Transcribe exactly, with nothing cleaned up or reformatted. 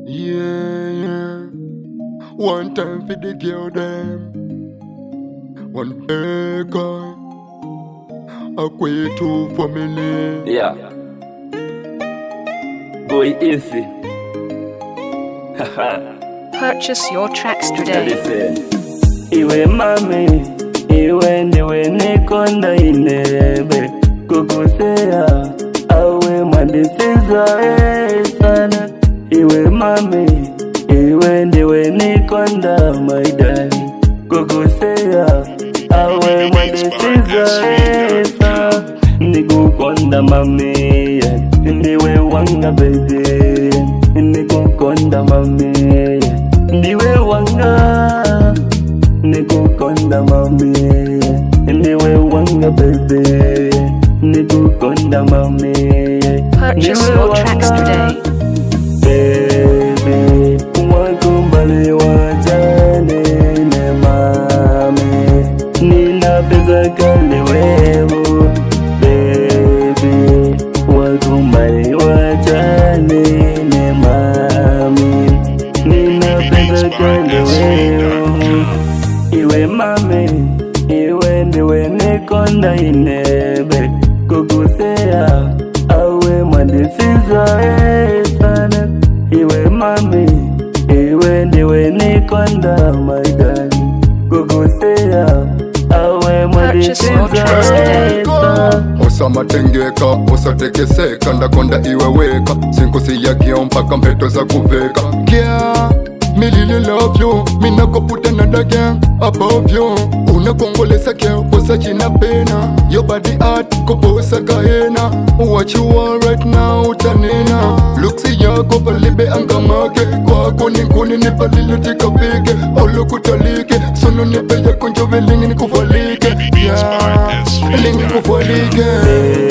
Yeah, yeah. One time for the girl them. One girl. A quay two family. Yeah. Boy easy. Purchase your tracks today. Listen. Iwe mami, iwe ndiwe nikonda inebe. Kukosea, awe madisiza sana. Iwe mami, iwe ndiwe nikonda my darling. Kukosea, awe madisiza sana. Nikukonda mami, ndiwe wanga baby. Nikukonda mami, ndiwe wanga. Nikukonda mami, ndiwe wanga baby. Nikukonda mami, Purchase your tracks today. Baby, wakumbali wajane ne mami. Nina pesa kali wewe. Baby, wakumbali wajane ne mami. Nina pesa kali wewe. Iwe mami, iwe ndiwe nikonda inebe. Kukosea, awe madisiza sana. Iwe mami, iwe ndiwe nikonda my darling. Kukosea, awe madisiza sana. Osama tengeka, osatekeseka. Ndakonda iwe weka, sinkusi ya kio mpaka mpeto za kuveka. Yeah, me really love you. Me not go put another gang above you. Una kongolesa kio, posa china pena. Your body hot, koposa kaena. What you want right now, utanena. Luksi yako palibe angamake. Kwako nikuni nipalilo tikapike. Olo kutalike, solo nipe ya konjo velingi nikuvalike. Yeah, lingi kuvalike.